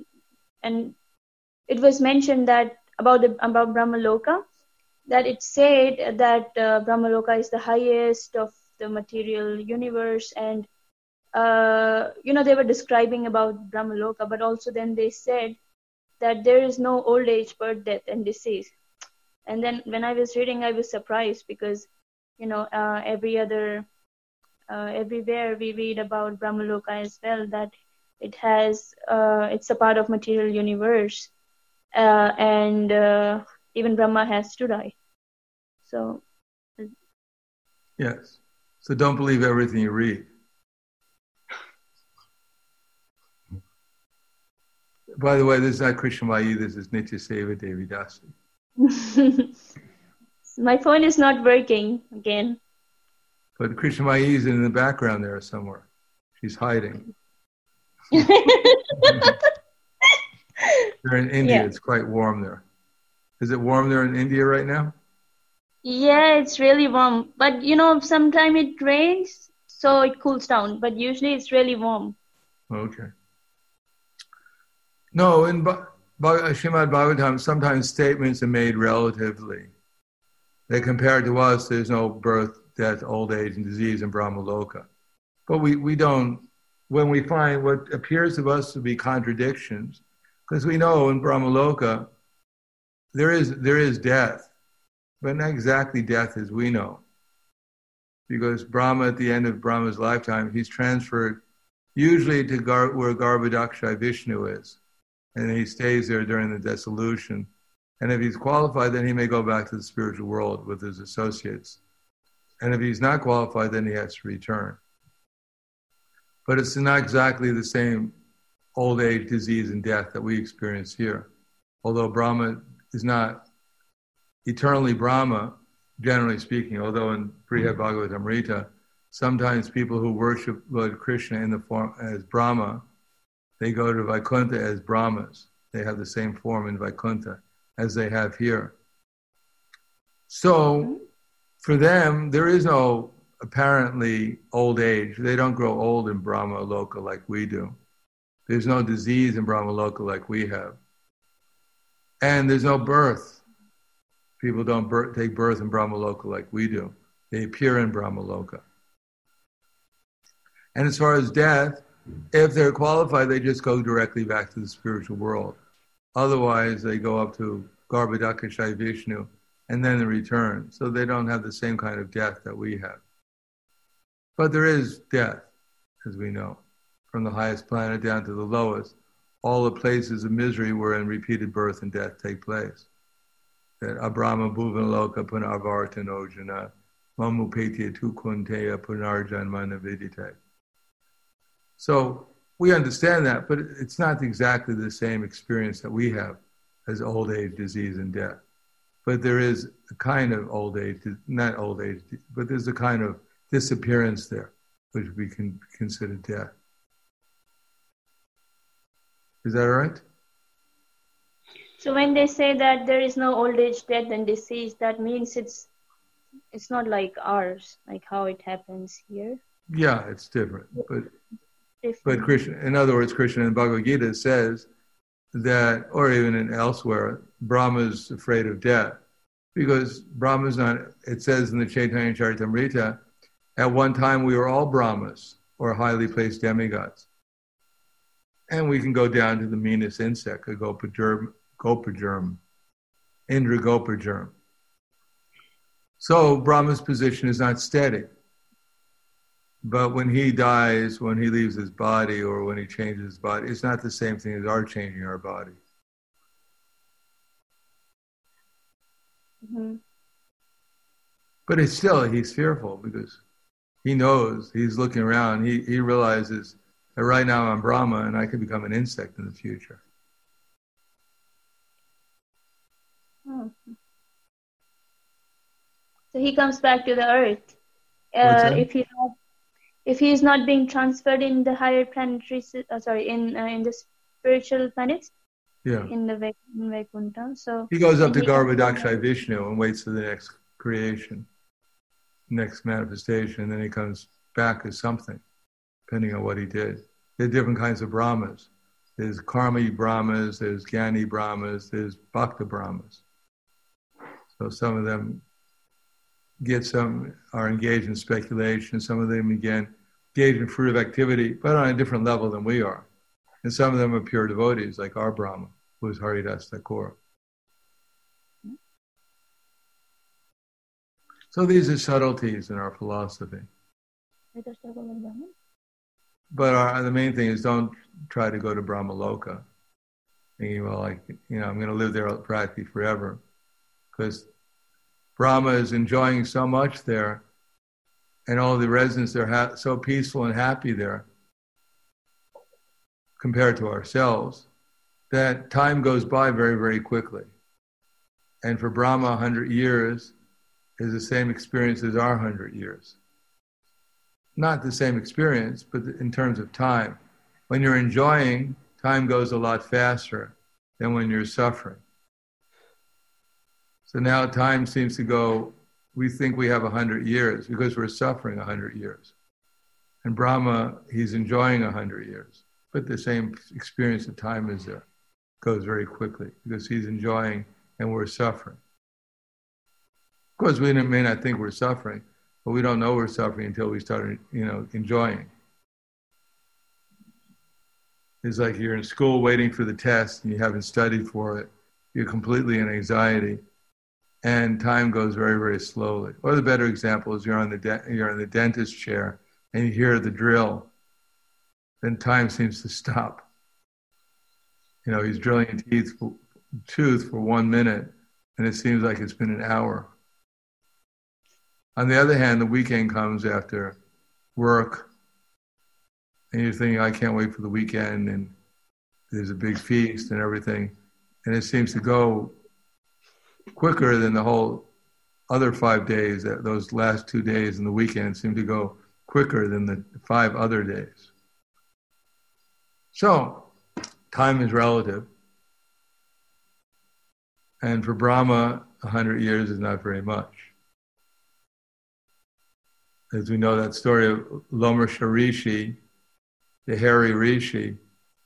that about Brahmaloka, that it said that Brahmaloka is the highest of the material universe, and they were describing about Brahmaloka, but also then they said that there is no old age, birth, death, and disease. And then when I was reading, I was surprised because, everywhere we read about Brahmaloka as well, that it has, it's a part of material universe, and even Brahma has to die. So. Yes. So don't believe everything you read. By the way, this is not Krishnamaiyi, this is Nitya Seva Devi Dasi. My phone is not working again. But Krishnamaiyi is in the background there somewhere. She's hiding. They're in India, It's quite warm there. Is it warm there in India right now? Yeah, it's really warm. But sometimes it rains, so it cools down. But usually it's really warm. Okay. No, in Srimad Bhagavatam, sometimes statements are made relatively. They compare to us, there's no birth, death, old age, and disease in Brahmaloka. But we don't, when we find what appears to us to be contradictions, because we know in Brahmaloka, there is death, but not exactly death as we know. Because Brahma, at the end of Brahma's lifetime, he's transferred usually to where Garbhodaksha Vishnu is. And he stays there during the dissolution. And if he's qualified, then he may go back to the spiritual world with his associates. And if he's not qualified, then he has to return. But it's not exactly the same old age, disease, and death that we experience here. Although Brahma is not eternally Brahma, generally speaking, although in Brihad Bhagavatamrita, sometimes people who worship Lord Krishna in the form as Brahma, they go to Vaikuntha as Brahmas. They have the same form in Vaikuntha as they have here. So, for them, there is no apparently old age. They don't grow old in Brahma Loka like we do. There's no disease in Brahma Loka like we have. And there's no birth. People don't take birth in Brahma Loka like we do. They appear in Brahma Loka. And as far as death, if they're qualified, they just go directly back to the spiritual world. Otherwise, they go up to Garbhodaksha Vishnu and then they return. So they don't have the same kind of death that we have. But there is death, as we know, from the highest planet down to the lowest. All the places of misery wherein repeated birth and death take place. That Abrahma Bhuvanaloka Punarvartanojana Mamupetya Tukunteya Punarjanmana Vidite. So we understand that, but it's not exactly the same experience that we have as old age, disease, and death. But there is a kind of old age, not old age, but there's a kind of disappearance there, which we can consider death. Is that all right? So when they say that there is no old age, death, and disease, that means it's not like ours, like how it happens here. Yeah, it's different. But Krishna, in other words, Krishna in Bhagavad Gita says that, or even in elsewhere, Brahma is afraid of death. Because Brahma's not, it says in the Chaitanya Charitamrita, at one time we were all Brahmas, or highly placed demigods. And we can go down to the meanest insect, a gopagerm, Indra gopagerm. So Brahma's position is not steady. But when he dies, when he leaves his body, or when he changes his body, it's not the same thing as our changing our body. Mm-hmm. But it's still, he's fearful because he knows, he's looking around, he realizes that right now I'm Brahma and I could become an insect in the future. Oh. So he comes back to the earth. If he is not being transferred in the higher planetary, in the spiritual planets, yeah, in the Vaikuntha. So he goes up to Garbhodakshai Vishnu and waits for the next creation, next manifestation, and then he comes back as something, depending on what he did. There are different kinds of Brahmas. There's Karma Brahmas, there's Jnani Brahmas, there's Bhakta Brahmas. So some of them are engaged in speculation, some of them again engage in fruitive activity, but on a different level than we are. And some of them are pure devotees, like our Brahma, who is Haridas Thakur. So these are subtleties in our philosophy. But the main thing is don't try to go to Brahma Loka, thinking, well, I'm going to live there practically forever. Because Brahma is enjoying so much there, and all the residents are so peaceful and happy there, compared to ourselves, that time goes by very, very quickly. And for Brahma, 100 years is the same experience as our 100 years. Not the same experience, but in terms of time. When you're enjoying, time goes a lot faster than when you're suffering. So now time seems to go, we think we have 100 years because we're suffering 100 years. And Brahma, he's enjoying 100 years. But the same experience of time is there. It goes very quickly because he's enjoying and we're suffering. Of course, we may not think we're suffering, but we don't know we're suffering until we start, enjoying. It's like you're in school waiting for the test and you haven't studied for it. You're completely in anxiety. And time goes very, very slowly. Or the better example is you're in the dentist chair and you hear the drill, then time seems to stop. He's drilling a tooth for 1 minute, and it seems like it's been an hour. On the other hand, the weekend comes after work, and you're thinking, I can't wait for the weekend, and there's a big feast and everything, and it seems to go quicker than the whole other 5 days. Those last 2 days and the weekend seem to go quicker than the 5 other days. So, time is relative. And for Brahma, 100 years is not very much. As we know that story of Lomasha Rishi, the hairy Rishi,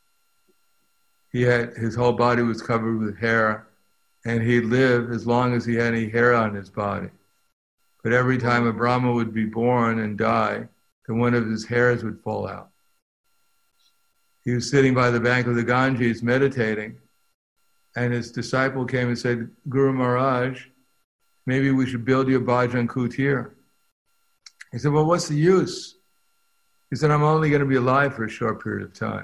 his whole body was covered with hair, and he lived as long as he had any hair on his body. But every time a Brahma would be born and die, then one of his hairs would fall out. He was sitting by the bank of the Ganges meditating, and his disciple came and said, Guru Maharaj, maybe we should build you a bhajan kutir. He said, well, what's the use? He said, I'm only going to be alive for a short period of time.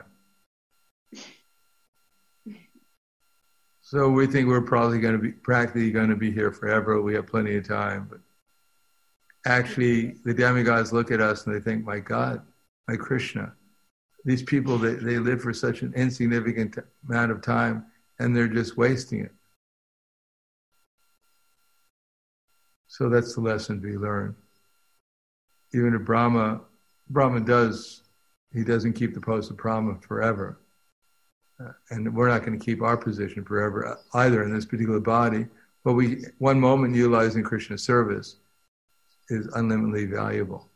So we think we're practically going to be here forever. We have plenty of time. But actually, the demigods look at us and they think, my God, my Krishna, these people, they live for such an insignificant amount of time, and they're just wasting it. So that's the lesson to be learned. Even if Brahma doesn't keep the post of Brahma forever. And we're not going to keep our position forever either in this particular body. But one moment utilizing Krishna's service is unlimitedly valuable.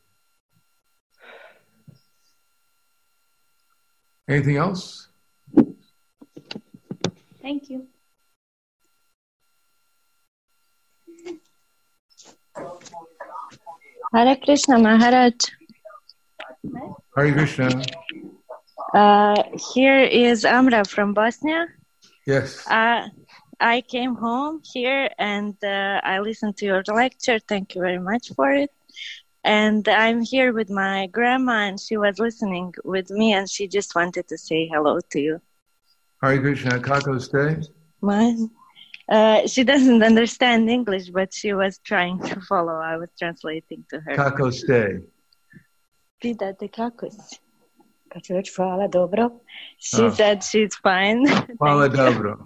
Anything else? Thank you. Hare Krishna Maharaj. Hare Krishna. Here is Amra from Bosnia. Yes. I came home here and I listened to your lecture. Thank you very much for it. And I'm here with my grandma, and she was listening with me, and she just wanted to say hello to you. Hare Krishna. Kako stay? She doesn't understand English, but she was trying to follow. I was translating to her. Kako stay? Pidate kako si? Hvala dobro. She said she's fine. Hvala dobro.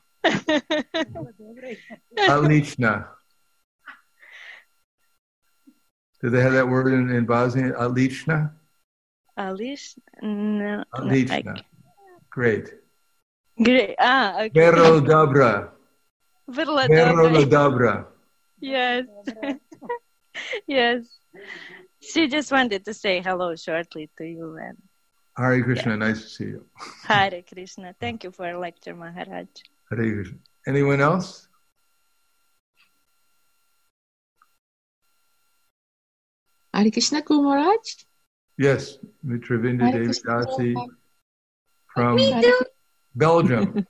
Alichna. Do they have that word in Bosnia? Alichna? No. Alichna. Great. Great. Okay. Vero dobra. Vero dobra. Yes. Yes. She just wanted to say hello shortly to you. And Hare Krishna, nice to see you. Hare Krishna. Thank you for your lecture, Maharaj. Hare Krishna. Anyone else? Hare Krishna Guru Maharaj? Yes, Mitravinda Hare Devi Krishna. Dasi from Belgium.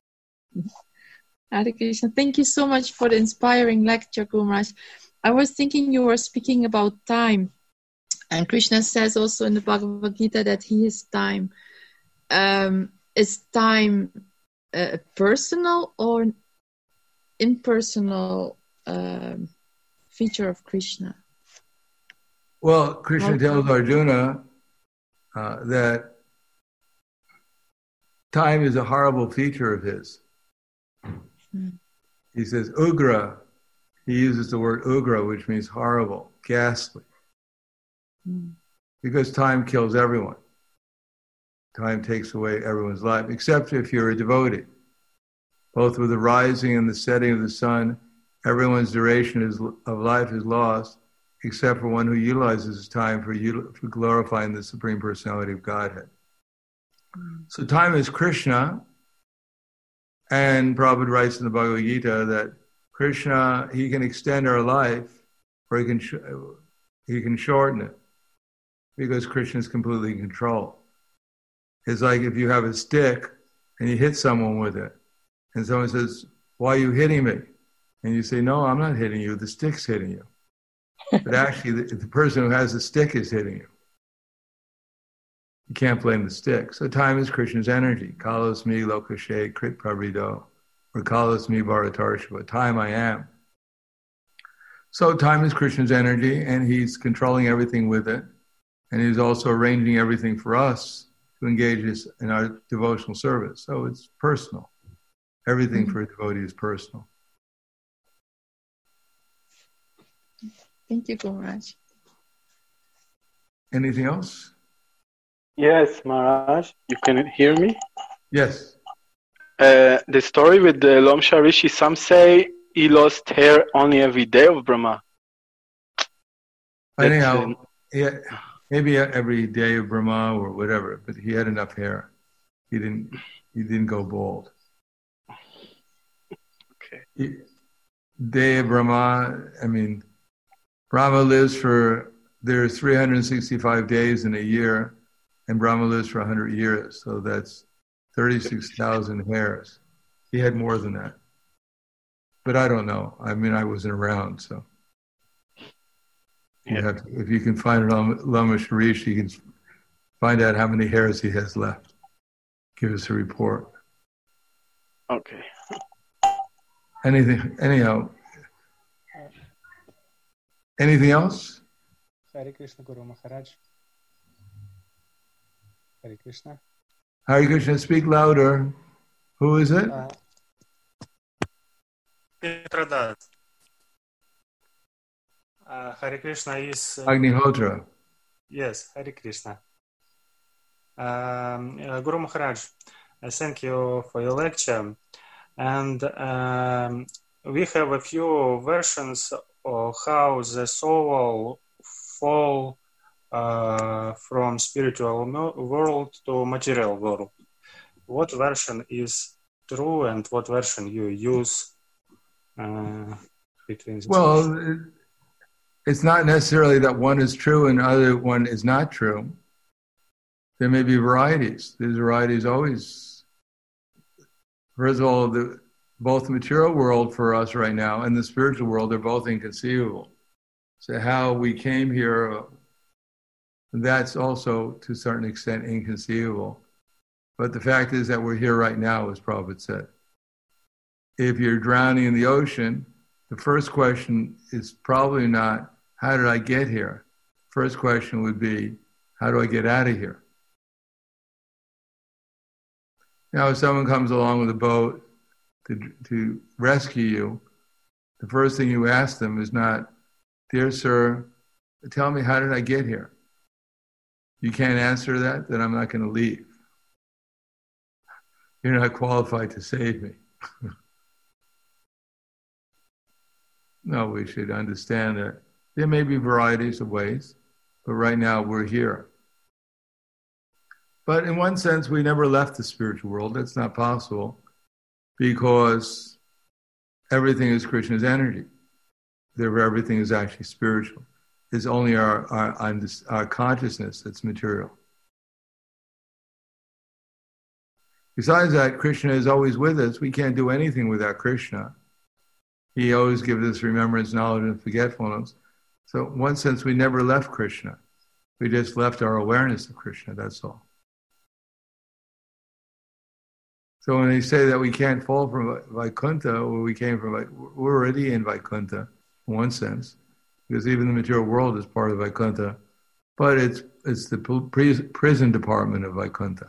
Hare Krishna. Thank you so much for the inspiring lecture, Guru Maharaj. I was thinking you were speaking about time. And Krishna says also in the Bhagavad Gita that he is time. Is time personal or impersonal feature of Krishna? Well, Krishna tells Arjuna that time is a horrible feature of his. He says, Ugra. He uses the word Ugra, which means horrible, ghastly. Because time kills everyone. Time takes away everyone's life, except if you're a devotee. Both with the rising and the setting of the sun, everyone's duration of life is lost, except for one who utilizes his time for glorifying the Supreme Personality of Godhead. So time is Krishna, and Prabhupada writes in the Bhagavad Gita that Krishna, he can extend our life, or he can shorten it, because Krishna is completely in control. It's like if you have a stick and you hit someone with it, and someone says, "Why are you hitting me?" And you say, "No, I'm not hitting you, the stick's hitting you." But actually, the person who has the stick is hitting you. You can't blame the stick. So time is Krishna's energy. Kalos mi lokashe krit parido, or kalos mi bharatarshava. Time I am. So time is Krishna's energy, and he's controlling everything with it. And he's also arranging everything for us to engage us in our devotional service. So it's personal. Everything for a devotee is personal. Thank you, Guru Maharaj. Anything else? Yes, Maharaj, you can hear me? Yes. The story with the Lomsha Rishi, some say he lost hair only every day of Brahma. Anyhow, maybe every day of Brahma or whatever, but he had enough hair. He didn't go bald. Okay. Day of Brahma, Brahma there's 365 days in a year, and Brahma lives for 100 years, so that's 36,000 hairs. He had more than that. But I don't know. I wasn't around, so. Yeah. If you can find it on Lama Sharish, you can find out how many hairs he has left. Give us a report. Okay. Anyhow. Anything else? Hare Krishna Guru Maharaj. Hare Krishna. Hare Krishna, speak louder. Who is it? Petradas. Hare Krishna is... Agnihotra. Yes, Hare Krishna. Guru Maharaj, thank you for your lecture. And we have a few versions of how the soul fall from spiritual world to material world. What version is true and what version you use between the Well, it's not necessarily that one is true and the other one is not true. There may be varieties. There's varieties always. First of all, both the material world for us right now and the spiritual world are both inconceivable. So how we came here, that's also to a certain extent inconceivable. But the fact is that we're here right now, as Prabhupada said. If you're drowning in the ocean, the first question is probably not, how did I get here? First question would be, how do I get out of here? Now, if someone comes along with a boat to rescue you, the first thing you ask them is not, dear sir, tell me, how did I get here? You can't answer that, then I'm not going to leave. You're not qualified to save me. No, we should understand that there may be varieties of ways, but right now we're here. But in one sense, we never left the spiritual world. That's not possible because everything is Krishna's energy. Therefore, everything is actually spiritual. It's only our consciousness that's material. Besides that, Krishna is always with us. We can't do anything without Krishna. He always gives us remembrance, knowledge, and forgetfulness. So in one sense, we never left Krishna. We just left our awareness of Krishna, that's all. So when they say that we can't fall from Vaikuntha, or we came from, we're already in Vaikuntha, in one sense, because even the material world is part of Vaikuntha, but it's the prison department of Vaikuntha.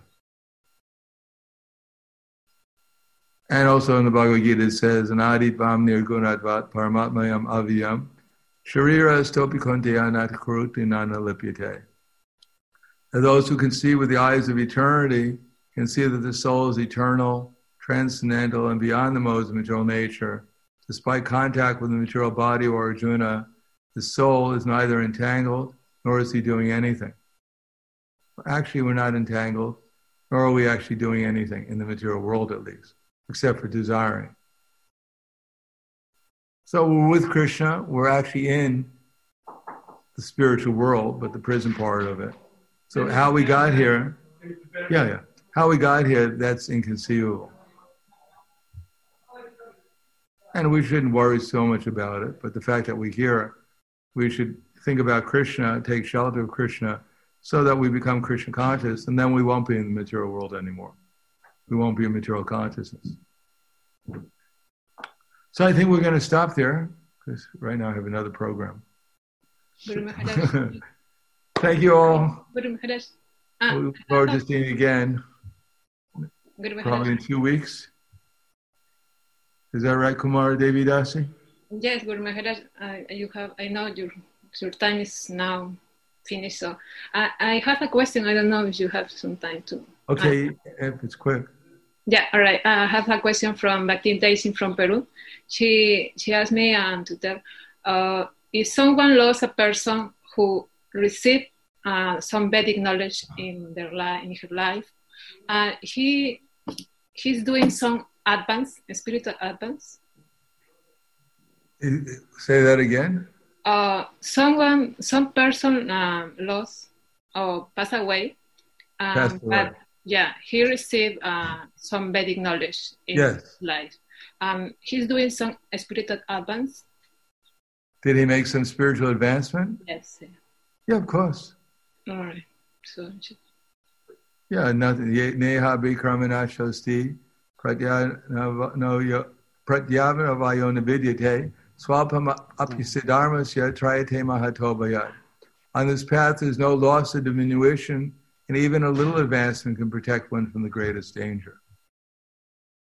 And also in the Bhagavad Gita it says, Anadi Bam Nirgunadvat Paramatmayam Aviyam Sharira Stopikonteya Natakuruti Nana Lipyate. And those who can see with the eyes of eternity can see that the soul is eternal, transcendental, and beyond the modes of material nature. Despite contact with the material body or Arjuna, the soul is neither entangled nor is he doing anything. Actually, we're not entangled, nor are we actually doing anything in the material world at least, except for desiring. So we're with Krishna, we're actually in the spiritual world, but the prison part of it. So how we got here, how we got here, that's inconceivable. And we shouldn't worry so much about it, but the fact that we're here, we should think about Krishna, take shelter of Krishna, so that we become Krishna conscious, and then we won't be in the material world anymore. We won't be in material consciousness. So I think we're going to stop there, because right now I have another program. Thank you all. Guru Maharaj. We look forward to seeing you again, probably in 2 weeks. Is that right, Kumar Devi Dasi? Yes, Guru Maharaj, I know your time is now finished, so I have a question. I don't know if you have some time to. Okay, if it's quick. Yeah, all right. I have a question from Bhakti Daisy from Peru. She asked me to tell if someone lost a person who received some Vedic knowledge in her life, he's doing some spiritual advance. Say that again. Some person lost or passed away. But yeah, he received some Vedic knowledge in his life. He's doing some spiritual advance. Did he make some spiritual advancement? Yes. Yeah, of course. All right. So. Yeah, nothing. Neha bikramana shosti pratyavana vayona vidyate swapam apisiddharmasya trayate mahatobhayat. On this path, there's no loss or diminution, and even a little advancement can protect one from the greatest danger.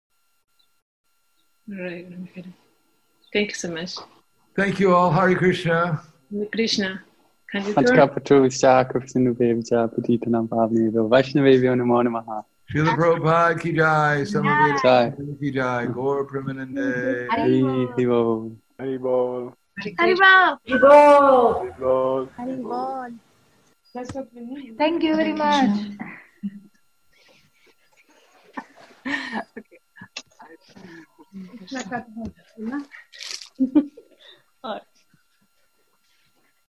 Right. Thank you so much. Thank you all. Hare Krishna. Hare Krishna. Can you turn? Patrusha Krishna Bevja Patitanam Pavnevo Vaishnavevyo Namo Namaha. Srila Prabhupada ki jai. Samaveta ki jai. Gaur Premanande. Haribo. Haribol. Haribol. Haribol. Haribol. Thank you very much. Okay.